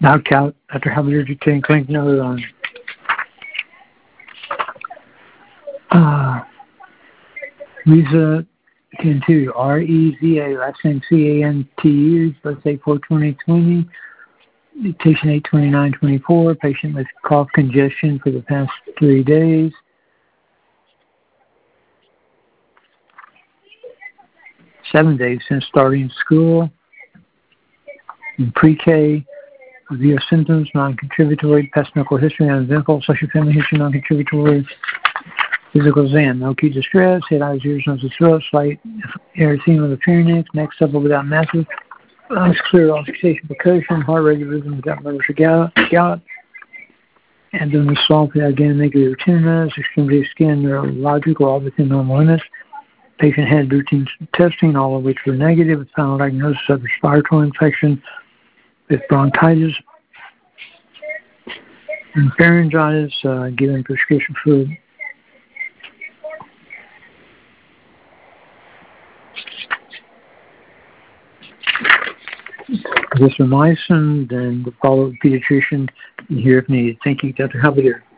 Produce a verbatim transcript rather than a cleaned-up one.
Knockout. Doctor Halbert, you can click note on. Uh, Reza Cantu, R E Z A, last name C A N T U, birthday four twenty twenty, dictation eight twenty-nine twenty-four, patient with cough congestion for the past three days. Seven days since starting school. In pre-K, review of symptoms, non-contributory, past medical history, uneventful, social family history, non-contributory, physical exam, no acute distress, head, eyes, ears, nose, and throat, slight erythema of the pharynx, neck supple without massive, eyes clear, auscultation, percussion, heart rate rhythm without murmurs or gout, gout, abdomen soft without again negative tenderness, extremity of skin neurological, all within normal limits. Patient had routine testing, all of which were negative, with final diagnosis of respiratory infection with bronchitis and pharyngitis, uh, given prescription fluid. Azithromycin, then the follow-up pediatrician here if needed. Thank you, Doctor Halbert.